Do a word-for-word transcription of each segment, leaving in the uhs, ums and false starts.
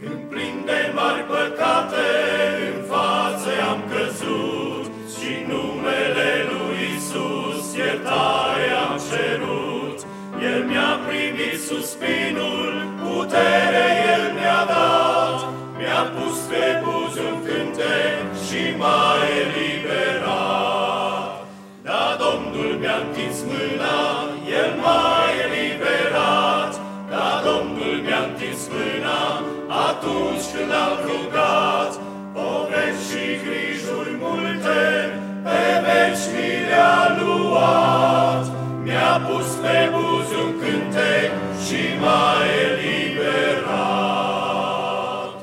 Când plin de mari păcate în față am căzut și numele lui Iisus iertare am cerut. El mi-a primit suspinul, putere El mi-a dat, mi-a pus pe buze un cântec și m-a eliberat. Da, Domnul mi-a întins mâna, El m-a eliberat. Da, Domnul mi-a întins mâna, atunci când am rugat. Povești și grijuri multe, pe veci mi le-a luat. Mi-a pus pe buze un cântec și m-a eliberat.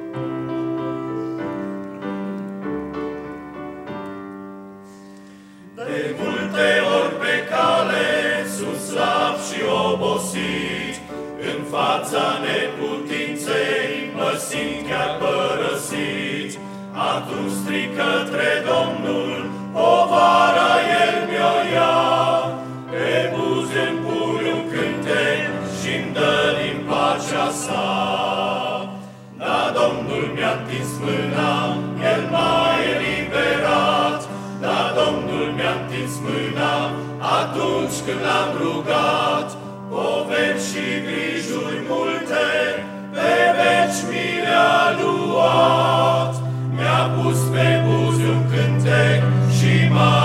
De multe ori pe cale sunt slab și obosit, în fața neputinței mă simt chiar părăsit. Atunci strig către Domnul, povara El mi-o ia. Pe buze-mi pune un cântec și-mi dă din pacea sa. Da, Domnul mi-a întins mâna, El m-a eliberat. Da, Domnul mi-a întins mâna, atunci când l-am rugat. Povești și grijuri multe, pe veci mi le-a luat. Mi-a pus pe buze un cântec și m-a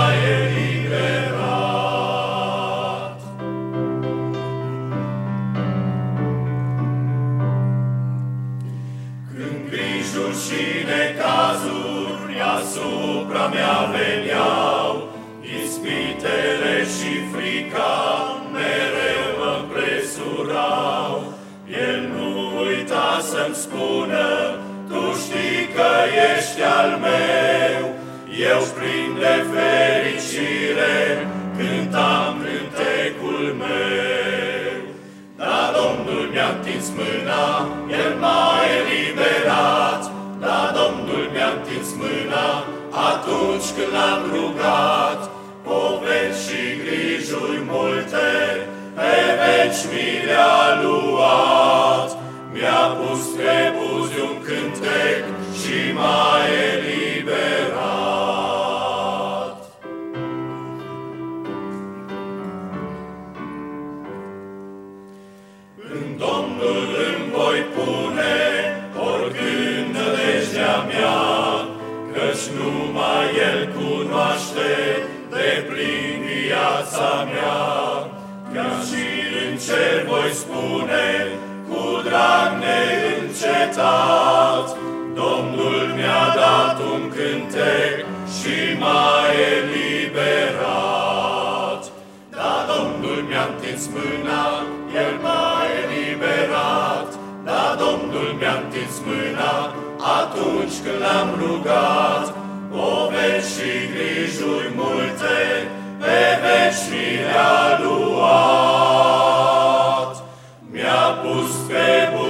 eliberat. Când grijuri și necazuri asupra mea veneau, ispitele și frica mereu mă presurau. El nu uita să-mi spună, tu știi că ești al meu. Eu plin de fericire cântam cântecul meu. Da, Domnul mi-a întins mâna, El m-a eliberat. Da, Domnul mi-a întins mâna, atunci când l-am rugat. Povești și grijuri multe, pe veci mi le-a luat. Mi-a pus pe buze un cântec și m-a eliberat. În Domnul îmi voi pune oricând nădejdea mea, căci numai El cunoaște deplin viața mea. Chiar și în cer voi spune, cu drag neîncetat, Domnul mi-a dat un cântec și m-a eliberat. Da, Domnul mi-a întins mâna, El m-a eliberat. Da, Domnul mi-a întins mâna, atunci când l-am rugat. Povești și grijuri multe, pe veci mi le-a luat. Mi-a pus pe buze